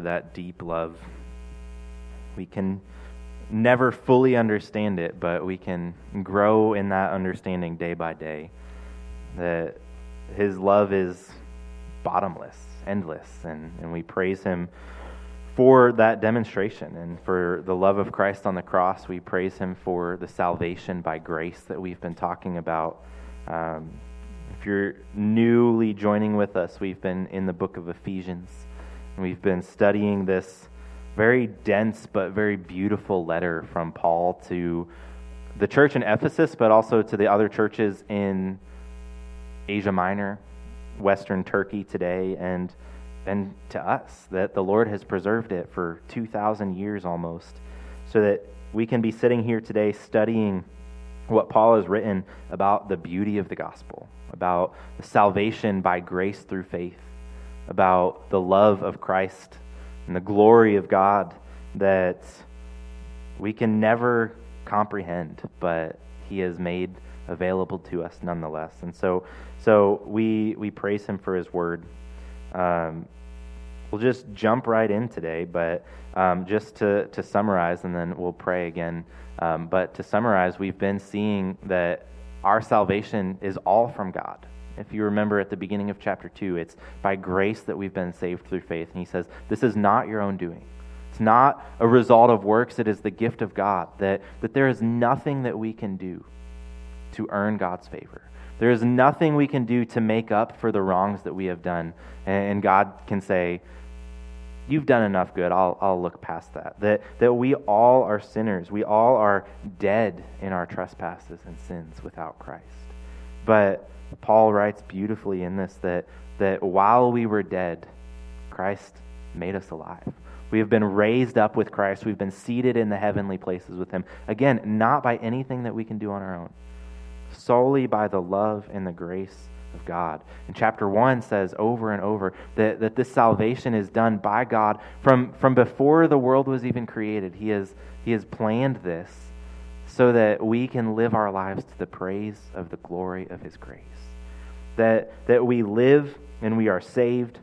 for that deep love. We can never fully understand it, but we can grow in that understanding day by day. That his love is bottomless, endless, and we praise him for that demonstration and for the love of Christ on the cross. We praise him for the salvation by grace that we've been talking about. If you're newly joining with us, we've been in the book of Ephesians, and we've been studying this very dense but very beautiful letter from Paul to the church in Ephesus, but also to the other churches in Asia Minor, Western Turkey today, and to us, that the Lord has preserved it for 2,000 years almost, so that we can be sitting here today studying what Paul has written about the beauty of the gospel, about the salvation by grace through faith, about the love of Christ and the glory of God that we can never comprehend, but he has made available to us nonetheless. And so we praise him for his word. We'll just jump right in today, but just to summarize, and then we'll pray again. But to summarize, we've been seeing that our salvation is all from God. If you remember at the beginning of chapter 2, it's by grace that we've been saved through faith. And he says, this is not your own doing. It's not a result of works. It is the gift of God, that there is nothing that we can do to earn God's favor. There is nothing we can do to make up for the wrongs that we have done. And God can say, you've done enough good. I'll look past that. That we all are sinners. We all are dead in our trespasses and sins without Christ. But Paul writes beautifully in this that while we were dead, Christ made us alive. We have been raised up with Christ. We've been seated in the heavenly places with him. Again, not by anything that we can do on our own, solely by the love and the grace of God. And chapter 1 says over and over that this salvation is done by God from before the world was even created. He has planned this so that we can live our lives to the praise of the glory of his grace. That we live and we are saved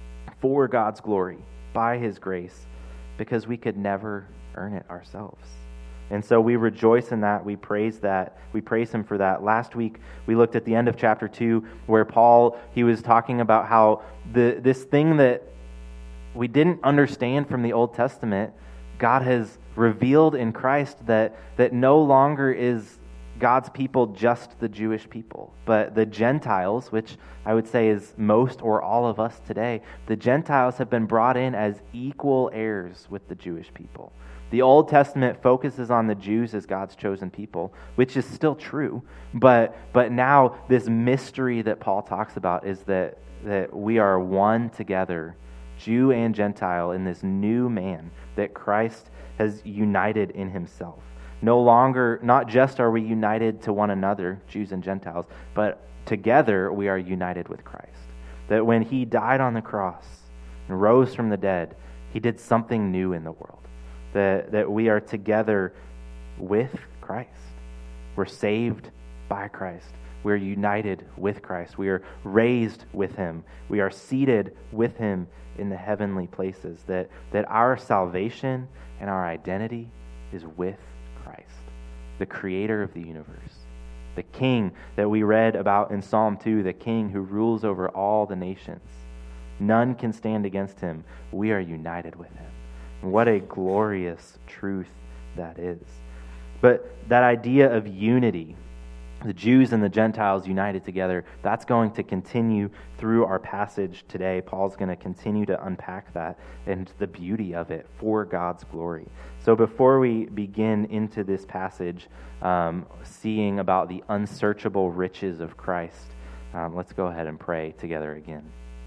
for God's glory by his grace, because we could never earn it ourselves. And so we rejoice in that. We praise that. We praise him for that. Last week, we looked at the end of chapter 2, where Paul, he was talking about how this thing that we didn't understand from the Old Testament, God has revealed in Christ, that no longer is God's people just the Jewish people, but the Gentiles, which I would say is most or all of us today, the Gentiles have been brought in as equal heirs with the Jewish people. The Old Testament focuses on the Jews as God's chosen people, which is still true, but now this mystery that Paul talks about is that we are one together, Jew and Gentile, in this new man that Christ has united in himself. No longer, not just are we united to one another, Jews and Gentiles, but together we are united with Christ. That when he died on the cross and rose from the dead, he did something new in the world. That we are together with Christ. We're saved by Christ. We're united with Christ. We are raised with him. We are seated with him in the heavenly places. That our salvation and our identity is with Christ, the creator of the universe, the king that we read about in Psalm 2, the king who rules over all the nations. None can stand against him. We are united with him. And what a glorious truth that is. But that idea of unity, the Jews and the Gentiles united together, that's going to continue through our passage today. Paul's going to continue to unpack that and the beauty of it for God's glory. So before we begin into this passage, seeing about the unsearchable riches of Christ, let's go ahead and pray together again.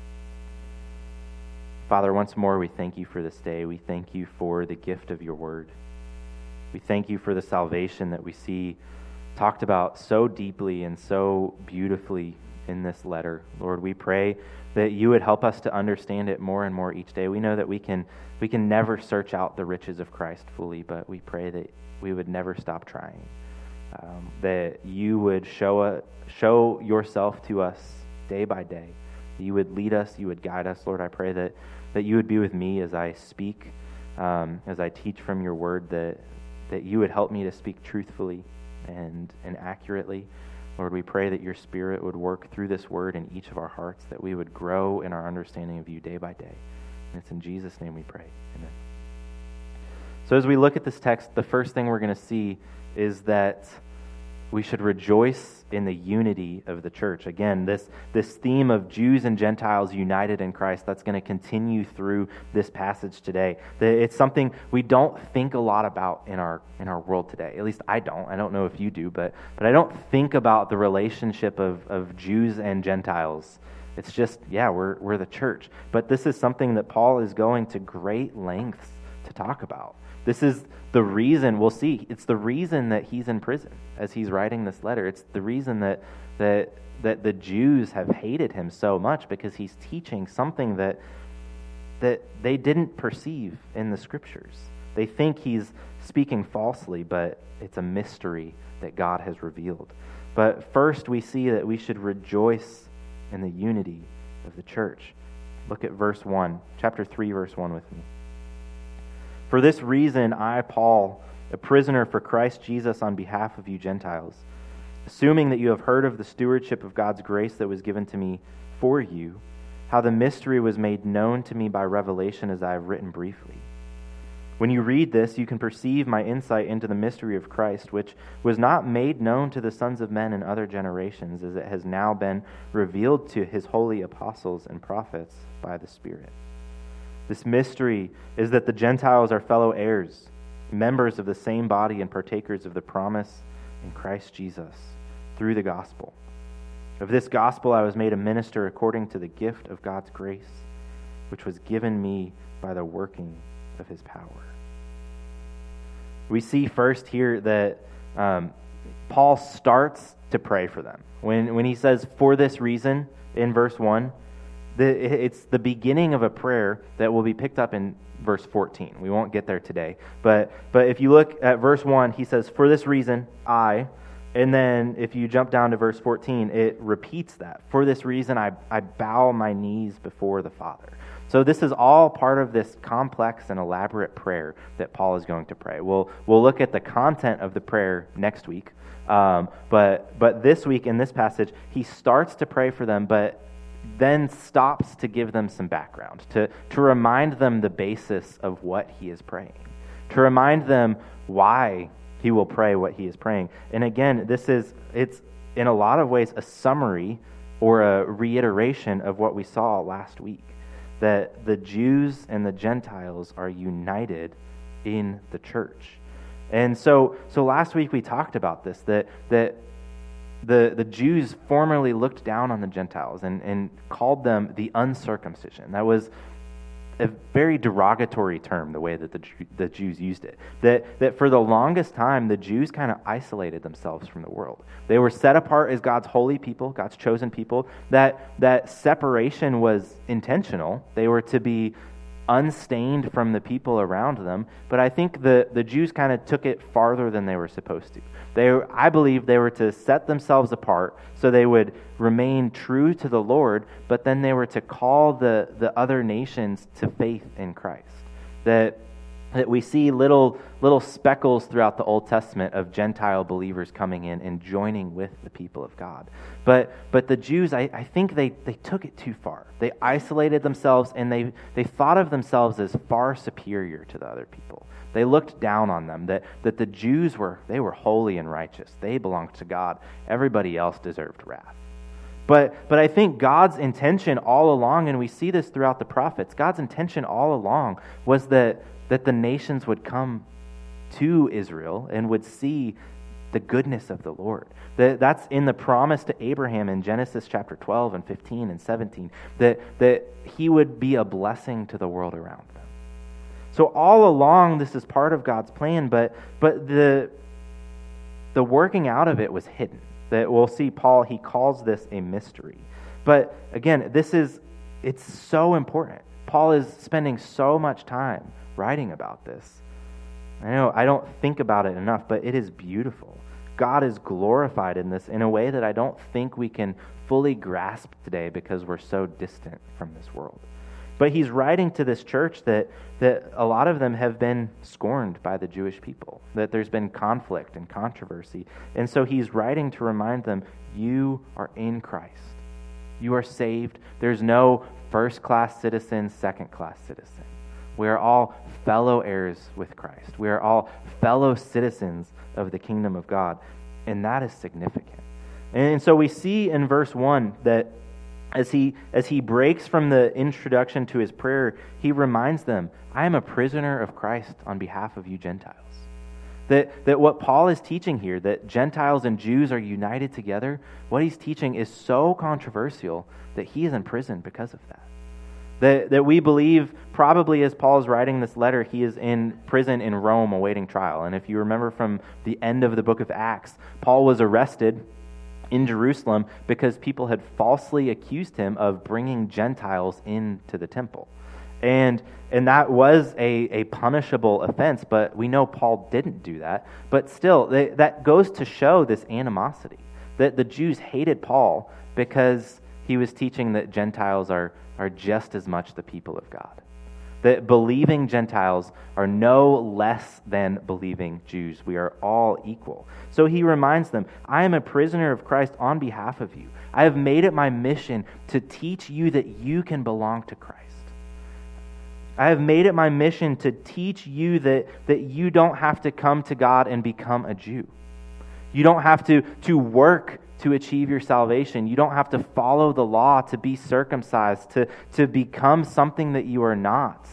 Father, once more we thank you for this day. We thank you for the gift of your word. We thank you for the salvation that we see talked about so deeply and so beautifully in this letter. Lord, we pray that you would help us to understand it more and more each day. We know that we can never search out the riches of Christ fully, but we pray that we would never stop trying. That you would show yourself to us day by day. You would lead us, you would guide us. Lord, I pray that that you would be with me as I speak, as I teach from your word, that you would help me to speak truthfully and accurately. Lord, we pray that your Spirit would work through this word in each of our hearts, that we would grow in our understanding of you day by day. And it's in Jesus' name we pray. Amen. So as we look at this text, the first thing we're going to see is that we should rejoice in the unity of the church. Again, this theme of Jews and Gentiles united in Christ, that's going to continue through this passage today. It's something we don't think a lot about in our world today. At least I don't. I don't know if you do, but I don't think about the relationship of Jews and Gentiles. It's just, we're the church. But this is something that Paul is going to great lengths to talk about. This is the reason, we'll see, it's the reason that he's in prison as he's writing this letter. It's the reason that the Jews have hated him so much, because he's teaching something that they didn't perceive in the scriptures. They think he's speaking falsely, but it's a mystery that God has revealed. But first we see that we should rejoice in the unity of the church. Look at verse 1, chapter 3, verse 1 with me. For this reason, I, Paul, a prisoner for Christ Jesus on behalf of you Gentiles, assuming that you have heard of the stewardship of God's grace that was given to me for you, how the mystery was made known to me by revelation, as I have written briefly. When you read this, you can perceive my insight into the mystery of Christ, which was not made known to the sons of men in other generations, as it has now been revealed to his holy apostles and prophets by the Spirit. This mystery is that the Gentiles are fellow heirs, members of the same body and partakers of the promise in Christ Jesus through the gospel. Of this gospel I was made a minister according to the gift of God's grace, which was given me by the working of his power. We see first here that Paul starts to pray for them. When he says, for this reason, in verse 1, it's the beginning of a prayer that will be picked up in verse 14. We won't get there today. But if you look at verse 1, he says, for this reason, I. And then if you jump down to verse 14, it repeats that. For this reason, I bow my knees before the Father. So this is all part of this complex and elaborate prayer that Paul is going to pray. We'll look at the content of the prayer next week. But this week in this passage, he starts to pray for them, but then stops to give them some background, to remind them the basis of what he is praying, to remind them why he will pray what he is praying. And again, it's in a lot of ways a summary or a reiteration of what we saw last week, that the Jews and the Gentiles are united in the church. And so last week we talked about this, that the Jews formerly looked down on the Gentiles and called them the uncircumcision. That was a very derogatory term, the way that the Jews used it. That for the longest time, the Jews kind of isolated themselves from the world. They were set apart as God's holy people, God's chosen people. That separation was intentional. They were to be unstained from the people around them. But I think the Jews kind of took it farther than they were supposed to. I believe they were to set themselves apart so they would remain true to the Lord, but then they were to call the other nations to faith in Christ. That we see little speckles throughout the Old Testament of Gentile believers coming in and joining with the people of God. But the Jews, I think they took it too far. They isolated themselves, and they thought of themselves as far superior to the other people. They looked down on them, that the Jews were holy and righteous. They belonged to God. Everybody else deserved wrath. But I think God's intention all along, and we see this throughout the prophets, God's intention all along was that the nations would come to Israel and would see the goodness of the Lord. That's in the promise to Abraham in Genesis chapter 12 and 15 and 17, that he would be a blessing to the world around them. So all along, this is part of God's plan, but the working out of it was hidden. That we'll see Paul, he calls this a mystery. But again, it's so important. Paul is spending so much time writing about this. I know I don't think about it enough, but it is beautiful. God is glorified in this in a way that I don't think we can fully grasp today because we're so distant from this world. But he's writing to this church that a lot of them have been scorned by the Jewish people, that there's been conflict and controversy. And so he's writing to remind them, you are in Christ. You are saved. There's no first-class citizen, second-class citizen. We are all fellow heirs with Christ. We are all fellow citizens of the kingdom of God. And that is significant. And so we see in verse 1 that as he breaks from the introduction to his prayer, he reminds them, I am a prisoner of Christ on behalf of you Gentiles. That what Paul is teaching here, that Gentiles and Jews are united together, what he's teaching is so controversial that he is in prison because of that. That we believe, probably as Paul is writing this letter, he is in prison in Rome awaiting trial. And if you remember from the end of the book of Acts, Paul was arrested in Jerusalem because people had falsely accused him of bringing Gentiles into the temple. And that was a punishable offense, but we know Paul didn't do that. But still, that goes to show this animosity, that the Jews hated Paul because he was teaching that Gentiles are just as much the people of God. That believing Gentiles are no less than believing Jews. We are all equal. So he reminds them, I am a prisoner of Christ on behalf of you. I have made it my mission to teach you that you can belong to Christ. I have made it my mission to teach you that you don't have to come to God and become a Jew. You don't have to work to achieve your salvation. You don't have to follow the law to be circumcised, to become something that you are not.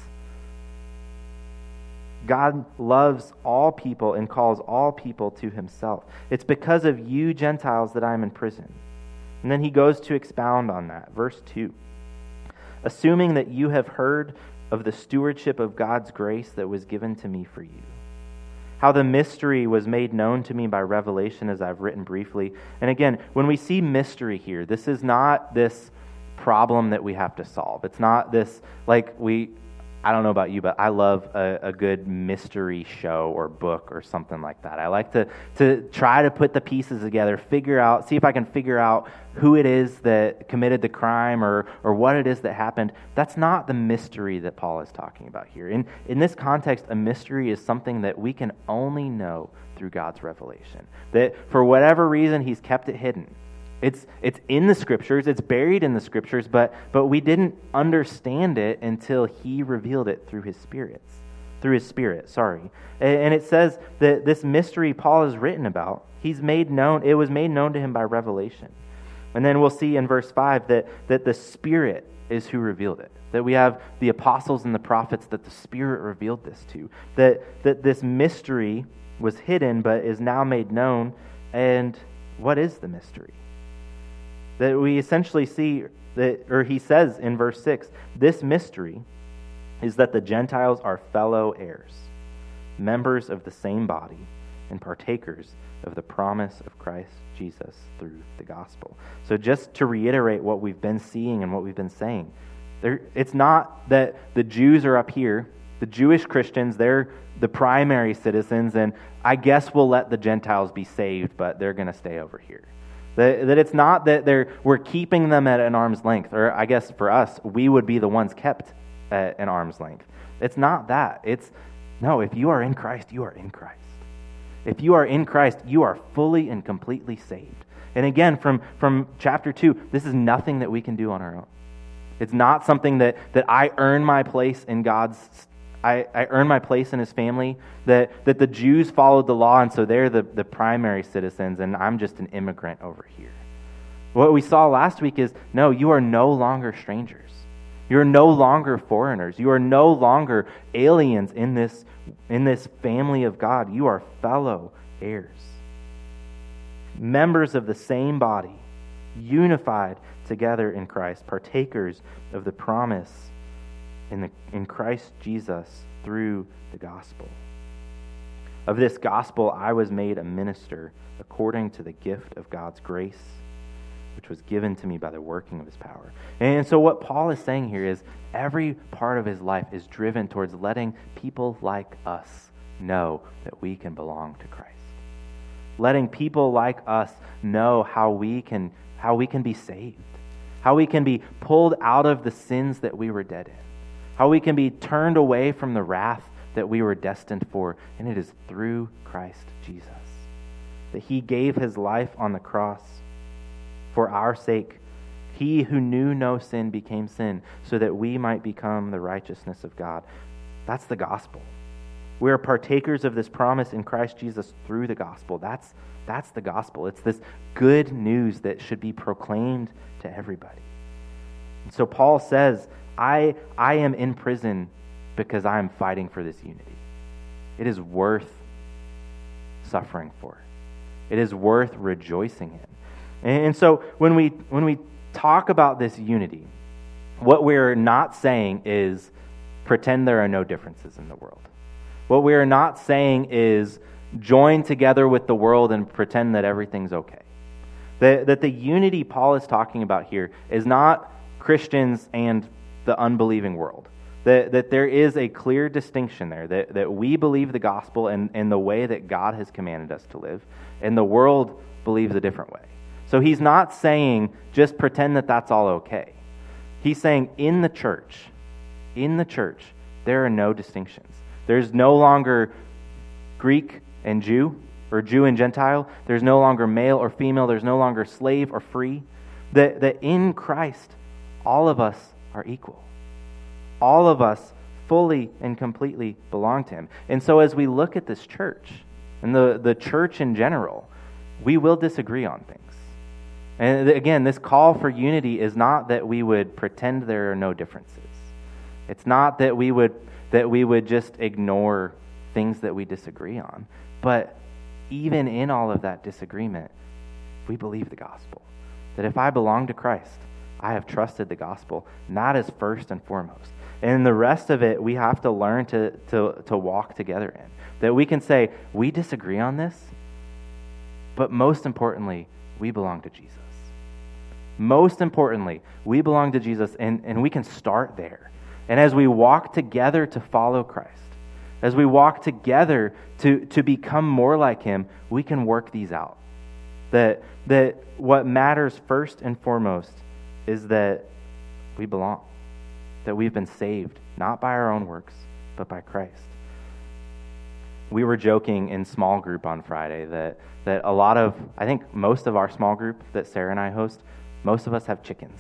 God loves all people and calls all people to himself. It's because of you Gentiles that I am in prison. And then he goes to expound on that. Verse 2. Assuming that you have heard of the stewardship of God's grace that was given to me for you. How the mystery was made known to me by revelation, as I've written briefly. And again, when we see mystery here, this is not this problem that we have to solve. It's not this, I don't know about you, but I love a good mystery show or book or something like that. I like to try to put the pieces together, see if I can figure out who it is that committed the crime or what it is that happened. That's not the mystery that Paul is talking about here. In this context, a mystery is something that we can only know through God's revelation. That for whatever reason, he's kept it hidden. It's in the Scriptures, it's buried in the Scriptures, but we didn't understand it until he revealed it through his Spirit. And it says that this mystery Paul has written about, it was made known to him by revelation. And then we'll see in verse 5 that the Spirit is who revealed it. That we have the apostles and the prophets that the Spirit revealed this to. That this mystery was hidden but is now made known. And what is the mystery? That we essentially see he says in verse 6, this mystery is that the Gentiles are fellow heirs, members of the same body, and partakers of the promise of Christ Jesus through the gospel. So just to reiterate what we've been seeing and what we've been saying, it's not that the Jews are up here, the Jewish Christians, they're the primary citizens, and I guess we'll let the Gentiles be saved, but they're going to stay over here. That it's not that we're keeping them at an arm's length, or I guess for us, we would be the ones kept at an arm's length. It's not that. If you are in Christ, you are in Christ. If you are in Christ, you are fully and completely saved. And again, from chapter 2, this is nothing that we can do on our own. It's not something that I earn my place in God's I earn my place in his family, that the Jews followed the law, and so they're the primary citizens, and I'm just an immigrant over here. What we saw last week is, no, you are no longer strangers. You're no longer foreigners. You are no longer aliens in this family of God. You are fellow heirs. Members of the same body, unified together in Christ, partakers of the promise in Christ Jesus through the gospel. Of this gospel I was made a minister according to the gift of God's grace, which was given to me by the working of his power. And so what Paul is saying here is every part of his life is driven towards letting people like us know that we can belong to Christ. Letting people like us know how we can be saved, how we can be pulled out of the sins that we were dead in, how we can be turned away from the wrath that we were destined for, and it is through Christ Jesus. That he gave his life on the cross for our sake. He who knew no sin became sin so that we might become the righteousness of God. That's the gospel. We are partakers of this promise in Christ Jesus through the gospel. That's the gospel. It's this good news that should be proclaimed to everybody. And so Paul says, I am in prison because I am fighting for this unity. It is worth suffering for. It is worth rejoicing in. And so when we talk about this unity, what we're not saying is pretend there are no differences in the world. What we are not saying is join together with the world and pretend that everything's okay. That the unity Paul is talking about here is not Christians and the unbelieving world. That there is a clear distinction there, that we believe the gospel in the way that God has commanded us to live, and the world believes a different way. So he's not saying just pretend that that's all okay. He's saying in the church, there are no distinctions. There's no longer Greek and Jew, or Jew and Gentile. There's no longer male or female. There's no longer slave or free. That in Christ, all of us are equal. All of us fully and completely belong to him. And so as we look at this church, and the church in general, we will disagree on things. And again, this call for unity is not that we would pretend there are no differences. It's not that we would just ignore things that we disagree on. But even in all of that disagreement, we believe the gospel. That if I belong to Christ, I have trusted the gospel, and that is first and foremost. And the rest of it, we have to learn to walk together in. That we can say, we disagree on this, but most importantly, we belong to Jesus. Most importantly, we belong to Jesus, and we can start there. And as we walk together to follow Christ, as we walk together to become more like him, we can work these out. That what matters first and foremost is that we belong. That we've been saved, not by our own works, but by Christ. We were joking in small group on Friday that a lot of, I think most of our small group that Sarah and I host, most of us have chickens.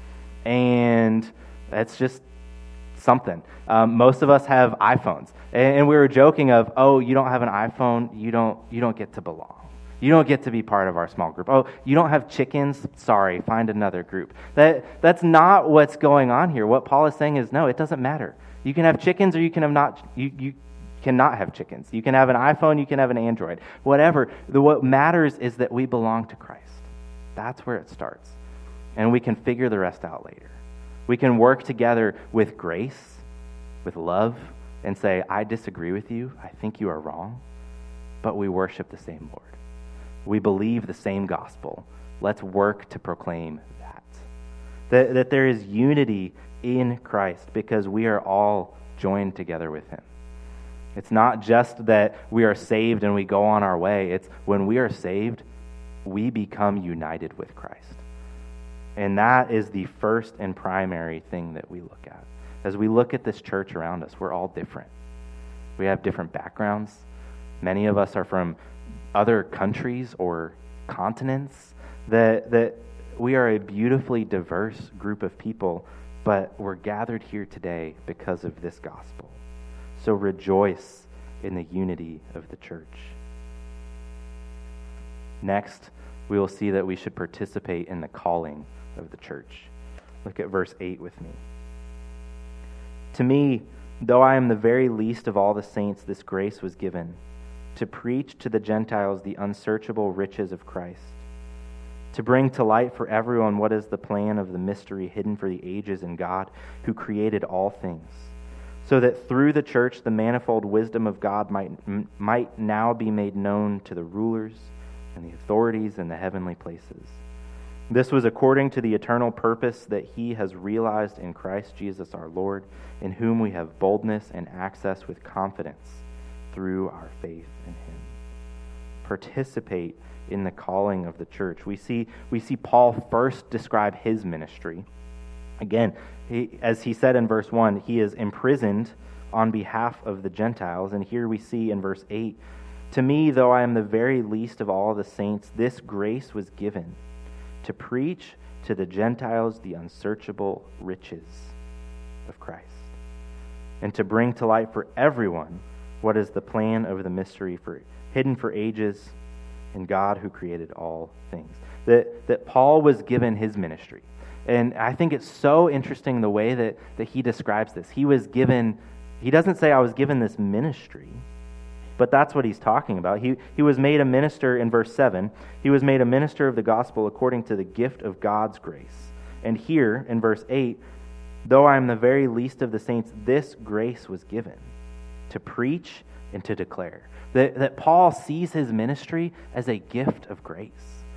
And that's just something. Most of us have iPhones. And we were joking of, oh, you don't have an iPhone, you don't get to belong. You don't get to be part of our small group. Oh, you don't have chickens? Sorry, find another group. That's not what's going on here. What Paul is saying is, no, it doesn't matter. You can have chickens or you can have not. You cannot have chickens. You can have an iPhone, you can have an Android. Whatever. What matters is that we belong to Christ. That's where it starts. And we can figure the rest out later. We can work together with grace, with love, and say, I disagree with you. I think you are wrong. But we worship the same Lord. We believe the same gospel. Let's work to proclaim that. That there is unity in Christ because we are all joined together with him. It's not just that we are saved and we go on our way. It's when we are saved, we become united with Christ. And that is the first and primary thing that we look at. As we look at this church around us, we're all different. We have different backgrounds. Many of us are from other countries or continents. That we are a beautifully diverse group of people, but we're gathered here today because of this gospel. So rejoice in the unity of the church. Next, we will see that we should participate in the calling of the church. Look at verse 8 with me. To me, though I am the very least of all the saints, this grace was given, to preach to the Gentiles the unsearchable riches of Christ, to bring to light for everyone what is the plan of the mystery hidden for the ages in God, who created all things, so that through the church the manifold wisdom of God might now be made known to the rulers and the authorities in the heavenly places. This was according to the eternal purpose that he has realized in Christ Jesus our Lord, in whom we have boldness and access with confidence through our faith in him. Participate in the calling of the church. We see Paul first describe his ministry, Again, as he said in verse 1, he is imprisoned on behalf of the Gentiles. And here we see in verse 8, to me, though I am the very least of all the saints, this grace was given to preach to the Gentiles the unsearchable riches of Christ, and to bring to light for everyone what is the plan of the mystery hidden for ages in God who created all things. That Paul was given his ministry. And I think it's so interesting the way that he describes this. He doesn't say I was given this ministry, but that's what he's talking about. He was made a minister in verse 7. He was made a minister of the gospel according to the gift of God's grace. And here in verse 8, though I am the very least of the saints, this grace was given to preach and to declare. That Paul sees his ministry as a gift of grace.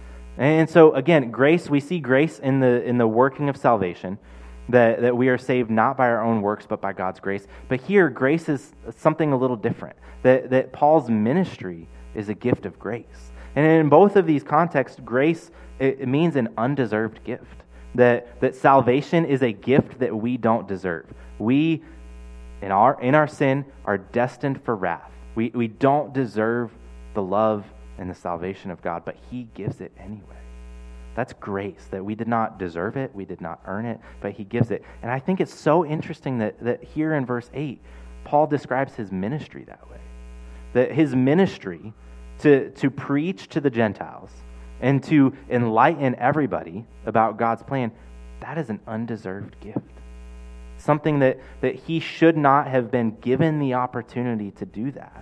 And so again, grace, we see grace in the working of salvation, that we are saved not by our own works, but by God's grace. But here, grace is something a little different. That Paul's ministry is a gift of grace. And in both of these contexts, grace, it means an undeserved gift. That salvation is a gift that we don't deserve. We, in our sin, are destined for wrath. We don't deserve the love and the salvation of God, but he gives it anyway. That's grace, that we did not deserve it, we did not earn it, but he gives it. And I think it's so interesting that here in verse 8, Paul describes his ministry that way. That his ministry to preach to the Gentiles and to enlighten everybody about God's plan, that is an undeserved gift. Something that he should not have been given the opportunity to do that,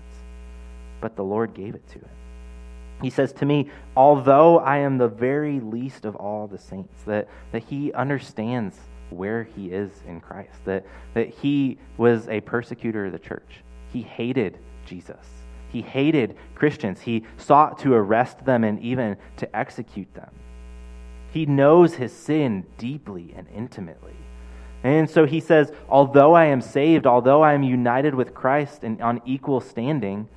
but the Lord gave it to him. He says to me, although I am the very least of all the saints, that he understands where he is in Christ, that he was a persecutor of the church. He hated Jesus. He hated Christians. He sought to arrest them and even to execute them. He knows his sin deeply and intimately. And so he says, although I am saved, although I am united with Christ and on equal standing,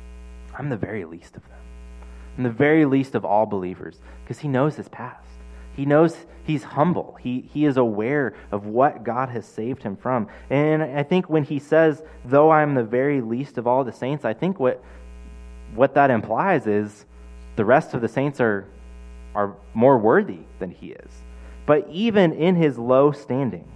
I'm the very least of them. I'm the very least of all believers, because he knows his past. He knows he's humble. He is aware of what God has saved him from. And I think when he says, though I'm the very least of all the saints, I think what that implies is the rest of the saints are more worthy than he is. But even in his low standing,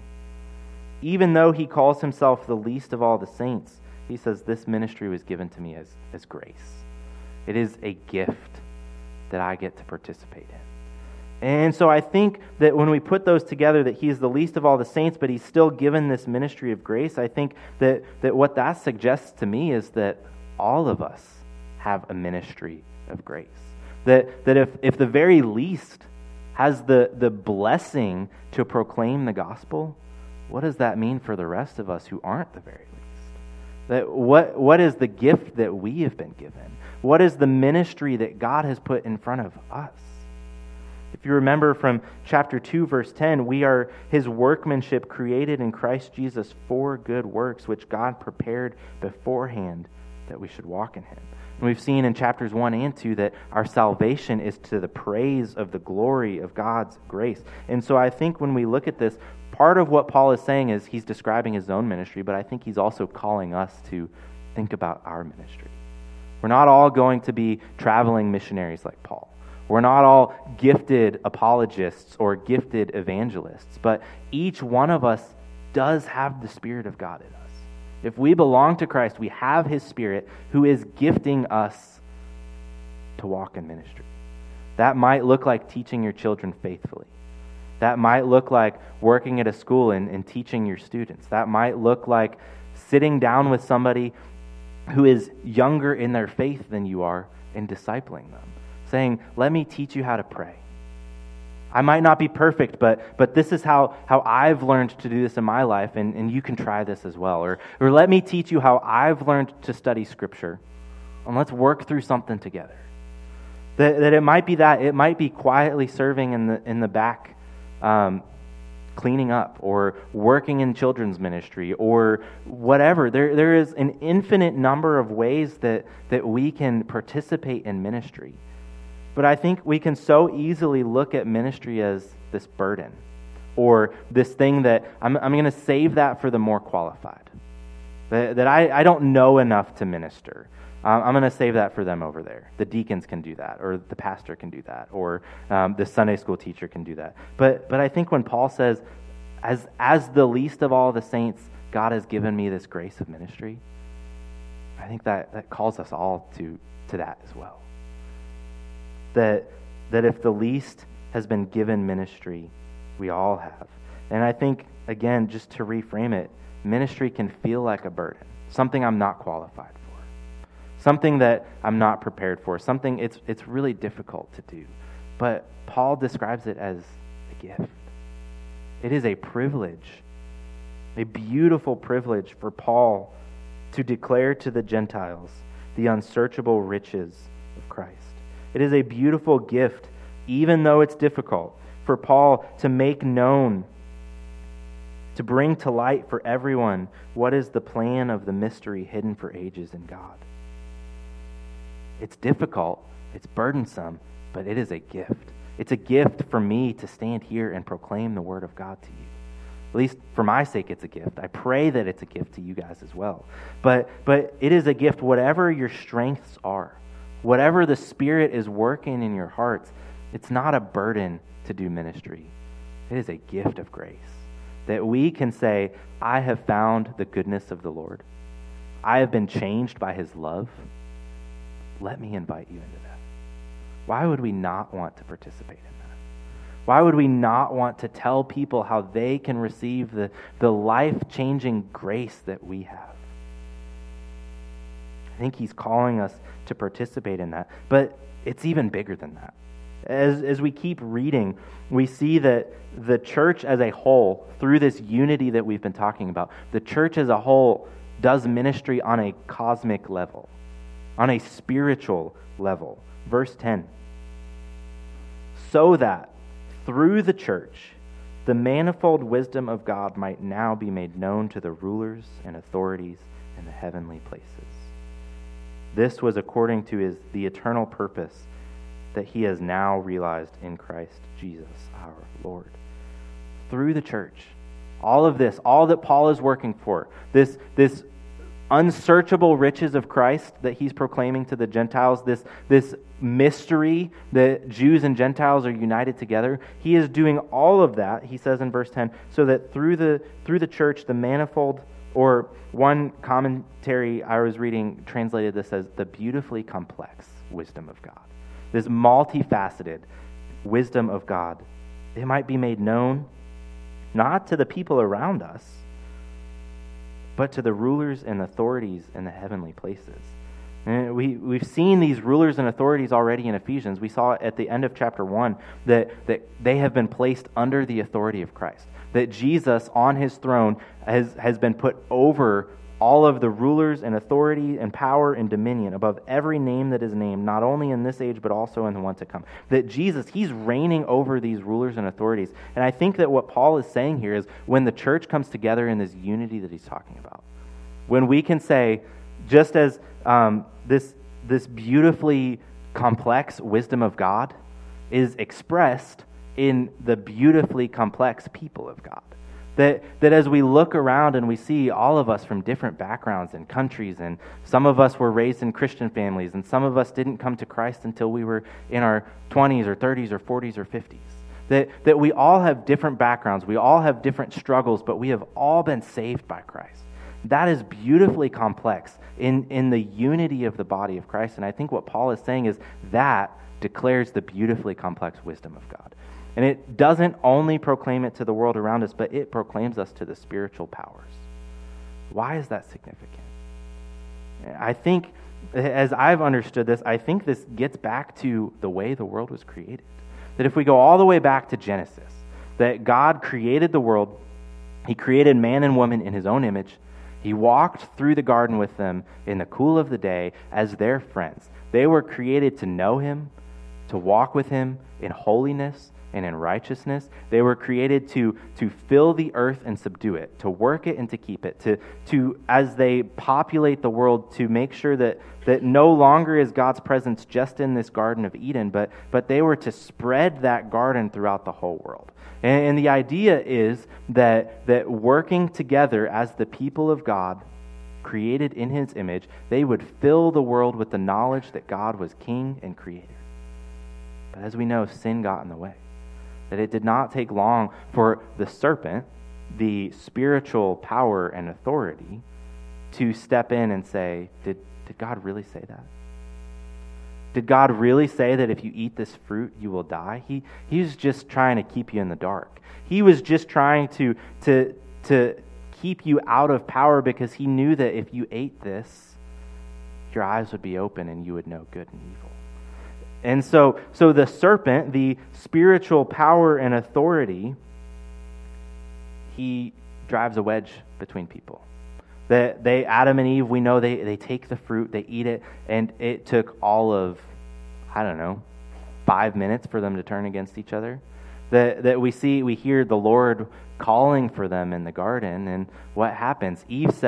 even though he calls himself the least of all the saints, he says, this ministry was given to me as grace. It is a gift that I get to participate in. And so I think that when we put those together, that he is the least of all the saints, but he's still given this ministry of grace, I think that what that suggests to me is that all of us have a ministry of grace. That if the very least has the blessing to proclaim the gospel, what does that mean for the rest of us who aren't the very least? That what is the gift that we have been given? What is the ministry that God has put in front of us? If you remember from chapter 2, verse 10, we are his workmanship created in Christ Jesus for good works, which God prepared beforehand that we should walk in him. And we've seen in chapters 1 and 2 that our salvation is to the praise of the glory of God's grace. And so I think when we look at this, part of what Paul is saying is he's describing his own ministry, but I think he's also calling us to think about our ministry. We're not all going to be traveling missionaries like Paul. We're not all gifted apologists or gifted evangelists, but each one of us does have the Spirit of God in us. If we belong to Christ, we have his Spirit who is gifting us to walk in ministry. That might look like teaching your children faithfully. That might look like working at a school and teaching your students. That might look like sitting down with somebody who is younger in their faith than you are and discipling them, saying, let me teach you how to pray. I might not be perfect, but this is how I've learned to do this in my life, and you can try this as well. Or let me teach you how I've learned to study Scripture, and let's work through something together. That it might be that. It might be quietly serving in the back, cleaning up, or working in children's ministry, or whatever. There is an infinite number of ways that we can participate in ministry. But I think we can so easily look at ministry as this burden, or this thing that I'm going to save that for the more qualified, that I don't know enough to minister. I'm going to save that for them over there. The deacons can do that, or the pastor can do that, or the Sunday school teacher can do that. But I think when Paul says, as the least of all the saints, God has given me this grace of ministry, I think that calls us all to that as well. That if the least has been given ministry, we all have. And I think, again, just to reframe it, ministry can feel like a burden, something I'm not qualified for, something that I'm not prepared for, something it's really difficult to do. But Paul describes it as a gift. It is a privilege, a beautiful privilege for Paul to declare to the Gentiles the unsearchable riches of Christ. It is a beautiful gift, even though it's difficult, for Paul to make known, to bring to light for everyone what is the plan of the mystery hidden for ages in God. It's difficult, it's burdensome, but it is a gift. It's a gift for me to stand here and proclaim the word of God to you. At least for my sake, it's a gift. I pray that it's a gift to you guys as well. But it is a gift, whatever your strengths are, whatever the Spirit is working in your hearts, it's not a burden to do ministry. It is a gift of grace that we can say, I have found the goodness of the Lord. I have been changed by his love. Let me invite you into that. Why would we not want to participate in that? Why would we not want to tell people how they can receive the life-changing grace that we have? I think he's calling us to participate in that. But it's even bigger than that. As we keep reading, we see that the church as a whole, through this unity that we've been talking about, the church as a whole does ministry on a cosmic level, on a spiritual level. Verse 10, so that through the church, the manifold wisdom of God might now be made known to the rulers and authorities in the heavenly places. This was according to the eternal purpose that he has now realized in Christ Jesus our Lord. Through the church, all of this, all that Paul is working for, this unsearchable riches of Christ that he's proclaiming to the Gentiles, this mystery that Jews and Gentiles are united together, he is doing all of that, he says in verse 10, so that through the church, the manifold, or one commentary I was reading translated this as the beautifully complex wisdom of God. This multifaceted wisdom of God, it might be made known not to the people around us, but to the rulers and authorities in the heavenly places. And we've seen these rulers and authorities already in Ephesians. We saw at the end of chapter 1 that they have been placed under the authority of Christ. That Jesus on his throne has been put over all of the rulers and authority and power and dominion above every name that is named, not only in this age but also in the one to come. That Jesus, he's reigning over these rulers and authorities. And I think that what Paul is saying here is when the church comes together in this unity that he's talking about, when we can say, just as this beautifully complex wisdom of God is expressed in the beautifully complex people of God. That as we look around and we see all of us from different backgrounds and countries, and some of us were raised in Christian families, and some of us didn't come to Christ until we were in our 20s or 30s or 40s or 50s. That we all have different backgrounds, we all have different struggles, but we have all been saved by Christ. That is beautifully complex in the unity of the body of Christ. And I think what Paul is saying is that declares the beautifully complex wisdom of God. And it doesn't only proclaim it to the world around us, but it proclaims us to the spiritual powers. Why is that significant? I think, as I've understood this, I think this gets back to the way the world was created. That if we go all the way back to Genesis, that God created the world, he created man and woman in his own image, he walked through the garden with them in the cool of the day as their friends. They were created to know him, to walk with him in holiness, and in righteousness. They were created to fill the earth and subdue it, to work it and to keep it, to as they populate the world, to make sure that no longer is God's presence just in this Garden of Eden, but they were to spread that garden throughout the whole world. And the idea is that working together as the people of God, created in his image, they would fill the world with the knowledge that God was king and creator. But as we know, sin got in the way. That it did not take long for the serpent, the spiritual power and authority, to step in and say, did God really say that? Did God really say that if you eat this fruit, you will die? He was just trying to keep you in the dark. He was just trying to keep you out of power, because he knew that if you ate this, your eyes would be open and you would know good and evil. And so the serpent, the spiritual power and authority, he drives a wedge between people. Adam and Eve, we know they take the fruit, they eat it, and it took all of, 5 minutes for them to turn against each other. That we hear the Lord calling for them in the garden, and what happens?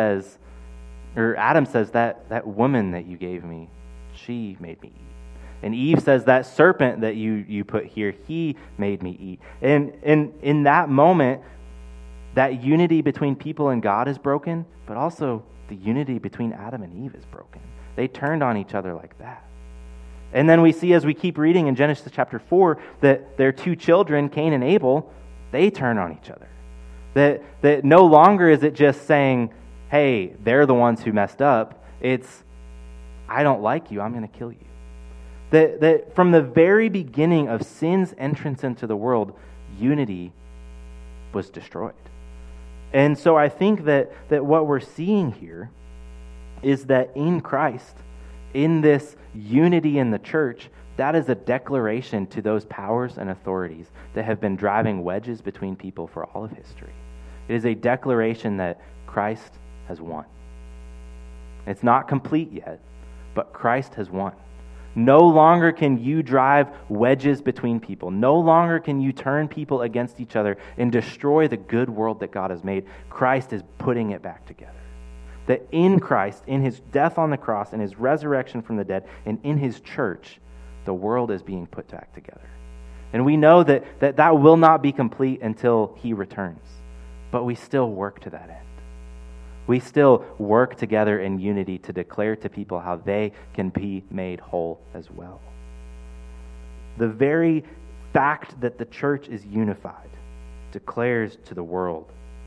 Adam says, that woman that you gave me, she made me eat. And Eve says, that serpent that you put here, he made me eat. And in that moment, that unity between people and God is broken, but also the unity between Adam and Eve is broken. They turned on each other like that. And then we see, as we keep reading in Genesis chapter 4, that their two children, Cain and Abel, they turn on each other. That no longer is it just saying, hey, they're the ones who messed up. It's, I don't like you, I'm going to kill you. That from the very beginning of sin's entrance into the world, unity was destroyed. And so I think that what we're seeing here is that in Christ, in this unity in the church, that is a declaration to those powers and authorities that have been driving wedges between people for all of history. It is a declaration that Christ has won. It's not complete yet, but Christ has won. No longer can you drive wedges between people. No longer can you turn people against each other and destroy the good world that God has made. Christ is putting it back together. That in Christ, in his death on the cross, in his resurrection from the dead, and in his church, the world is being put back together. And we know that will not be complete until he returns. But we still work to that end. We still work together in unity to declare to people how they can be made whole as well. The very fact that the church is unified declares to the world,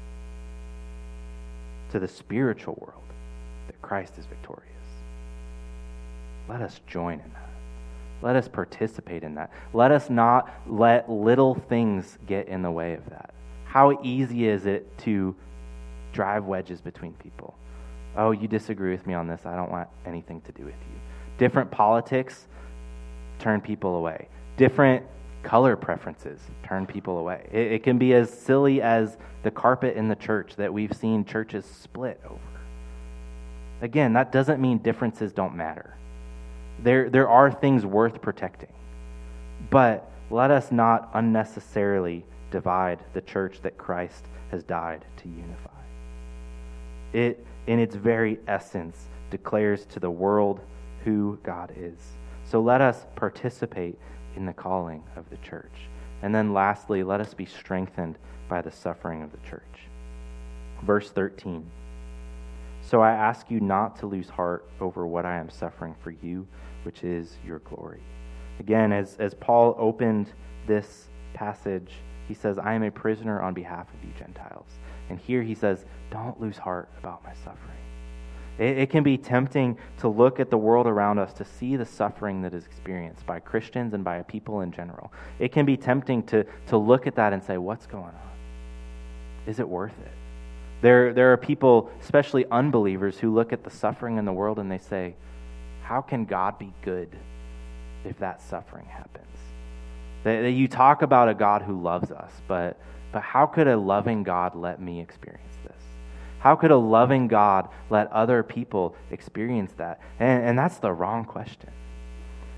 to the spiritual world, that Christ is victorious. Let us join in that. Let us participate in that. Let us not let little things get in the way of that. How easy is it to drive wedges between people? Oh, you disagree with me on this. I don't want anything to do with you. Different politics turn people away. Different color preferences turn people away. It can be as silly as the carpet in the church that we've seen churches split over. Again, that doesn't mean differences don't matter. There are things worth protecting. But let us not unnecessarily divide the church that Christ has died to unify. It, in its very essence, declares to the world who God is. So let us participate in the calling of the church. And then lastly, let us be strengthened by the suffering of the church. Verse 13. So I ask you not to lose heart over what I am suffering for you, which is your glory. Again, as Paul opened this passage, he says, I am a prisoner on behalf of you Gentiles. And here he says, don't lose heart about my suffering. It can be tempting to look at the world around us to see the suffering that is experienced by Christians and by people in general. It can be tempting to look at that and say, what's going on? Is it worth it? There are people, especially unbelievers, who look at the suffering in the world and they say, how can God be good if that suffering happens? That you talk about a God who loves us, but how could a loving God let me experience this? How could a loving God let other people experience that? And that's the wrong question.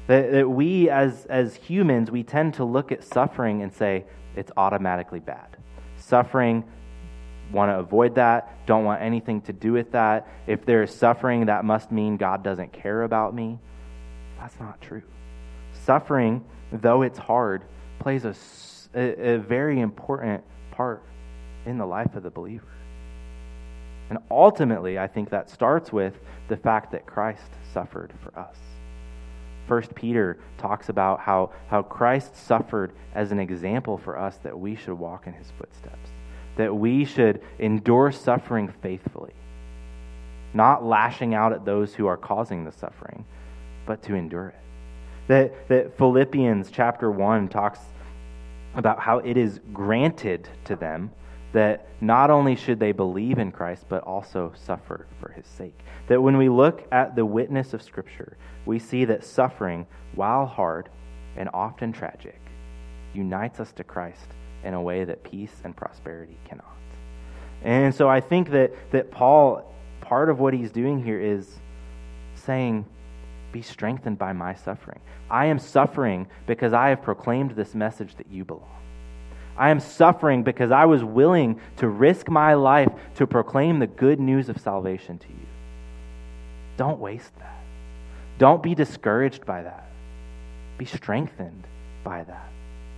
That we as humans, we tend to look at suffering and say, it's automatically bad. Suffering, want to avoid that, don't want anything to do with that. If there is suffering, that must mean God doesn't care about me. That's not true. Suffering, though it's hard, plays a very important part in the life of the believer. And ultimately, I think that starts with the fact that Christ suffered for us. 1 Peter talks about how Christ suffered as an example for us that we should walk in his footsteps, that we should endure suffering faithfully, not lashing out at those who are causing the suffering, but to endure it. That Philippians chapter 1 talks about how it is granted to them that not only should they believe in Christ, but also suffer for his sake. That when we look at the witness of Scripture, we see that suffering, while hard and often tragic, unites us to Christ in a way that peace and prosperity cannot. And so I think that Paul, part of what he's doing here is saying, be strengthened by my suffering. I am suffering because I have proclaimed this message that you belong. I am suffering because I was willing to risk my life to proclaim the good news of salvation to you. Don't waste that. Don't be discouraged by that. Be strengthened by that.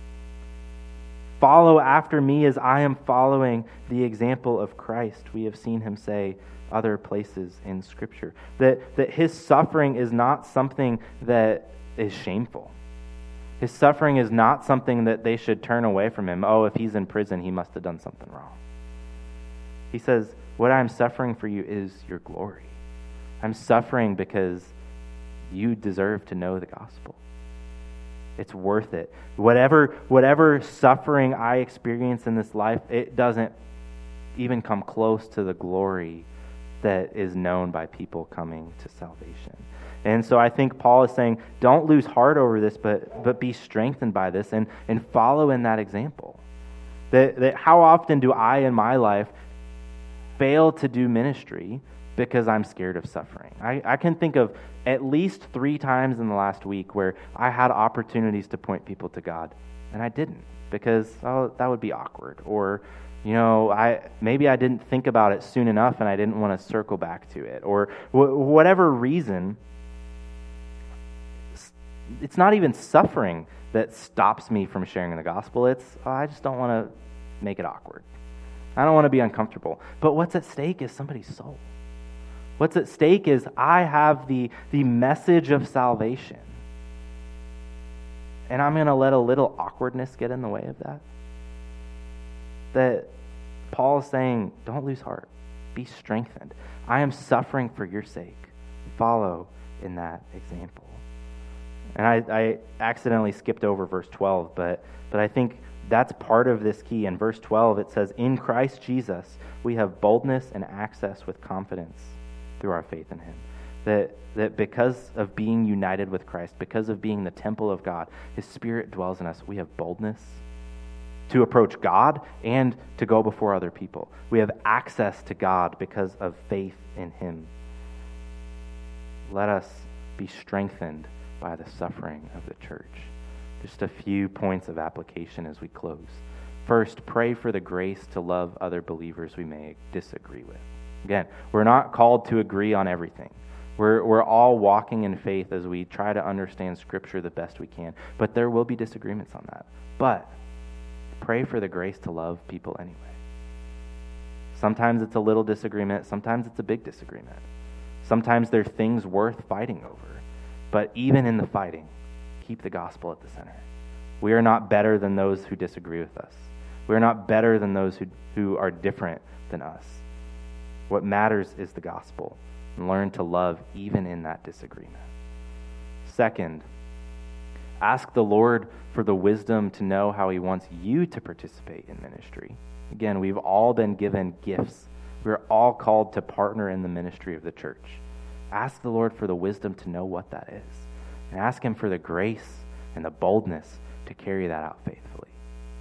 Follow after me as I am following the example of Christ. We have seen him say other places in Scripture that his suffering is not something that is shameful. His suffering is not something that they should turn away from him. Oh, if he's in prison, he must have done something wrong. He says, what I'm suffering for you is your glory. I'm suffering because you deserve to know the gospel. It's worth it. Whatever suffering I experience in this life, it doesn't even come close to the glory that is known by people coming to salvation. And so I think Paul is saying, don't lose heart over this, but be strengthened by this and follow in that example. That how often do I in my life fail to do ministry because I'm scared of suffering? I can think of at least 3 times in the last week where I had opportunities to point people to God, and I didn't because that would be awkward. Or, maybe I didn't think about it soon enough and I didn't want to circle back to it. Or whatever reason. It's not even suffering that stops me from sharing the gospel. It's, I just don't want to make it awkward. I don't want to be uncomfortable. But what's at stake is somebody's soul. What's at stake is I have the message of salvation. And I'm going to let a little awkwardness get in the way of that. That Paul is saying, don't lose heart. Be strengthened. I am suffering for your sake. Follow in that example. And I accidentally skipped over verse 12, but I think that's part of this key. In verse 12, it says, in Christ Jesus, we have boldness and access with confidence through our faith in him. That because of being united with Christ, because of being the temple of God, his Spirit dwells in us. We have boldness to approach God and to go before other people. We have access to God because of faith in him. Let us be strengthened by the suffering of the church. Just a few points of application as we close. First, pray for the grace to love other believers we may disagree with. Again, we're not called to agree on everything. We're all walking in faith as we try to understand Scripture the best we can, but there will be disagreements on that. But pray for the grace to love people anyway. Sometimes it's a little disagreement, sometimes it's a big disagreement. Sometimes there are things worth fighting over. But even in the fighting, keep the gospel at the center. We are not better than those who disagree with us. We are not better than those who are different than us. What matters is the gospel, and learn to love even in that disagreement. Second, ask the Lord for the wisdom to know how he wants you to participate in ministry. Again, we've all been given gifts. We're all called to partner in the ministry of the church. Ask the Lord for the wisdom to know what that is. And ask him for the grace and the boldness to carry that out faithfully.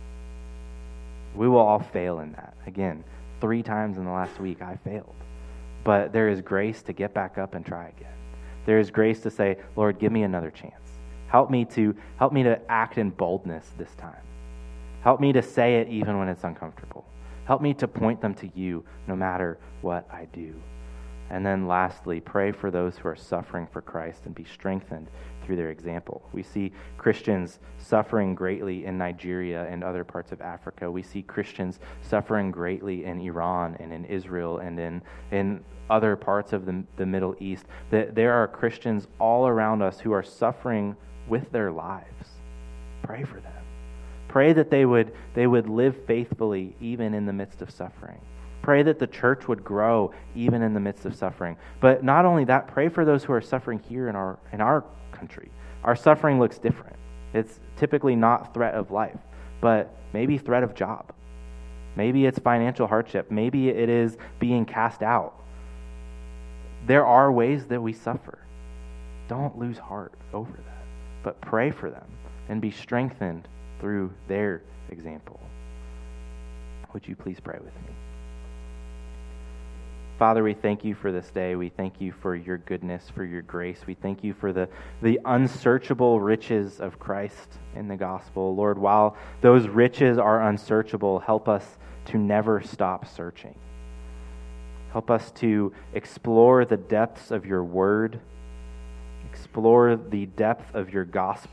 We will all fail in that. Again, 3 times in the last week I failed. But there is grace to get back up and try again. There is grace to say, Lord, give me another chance. Help me to act in boldness this time. Help me to say it even when it's uncomfortable. Help me to point them to you no matter what I do. And then lastly, pray for those who are suffering for Christ and be strengthened through their example. We see Christians suffering greatly in Nigeria and other parts of Africa. We see Christians suffering greatly in Iran and in Israel and in other parts of the Middle East. There are Christians all around us who are suffering with their lives. Pray for them. Pray that they would live faithfully even in the midst of suffering. Pray that the church would grow even in the midst of suffering. But not only that, pray for those who are suffering here in our country. Our suffering looks different. It's typically not threat of life, but maybe threat of job. Maybe it's financial hardship. Maybe it is being cast out. There are ways that we suffer. Don't lose heart over that, but pray for them and be strengthened through their example. Would you please pray with me? Father, we thank you for this day. We thank you for your goodness, for your grace. We thank you for the unsearchable riches of Christ in the gospel. Lord, while those riches are unsearchable, help us to never stop searching. Help us to explore the depths of your word, explore the depth of your gospel.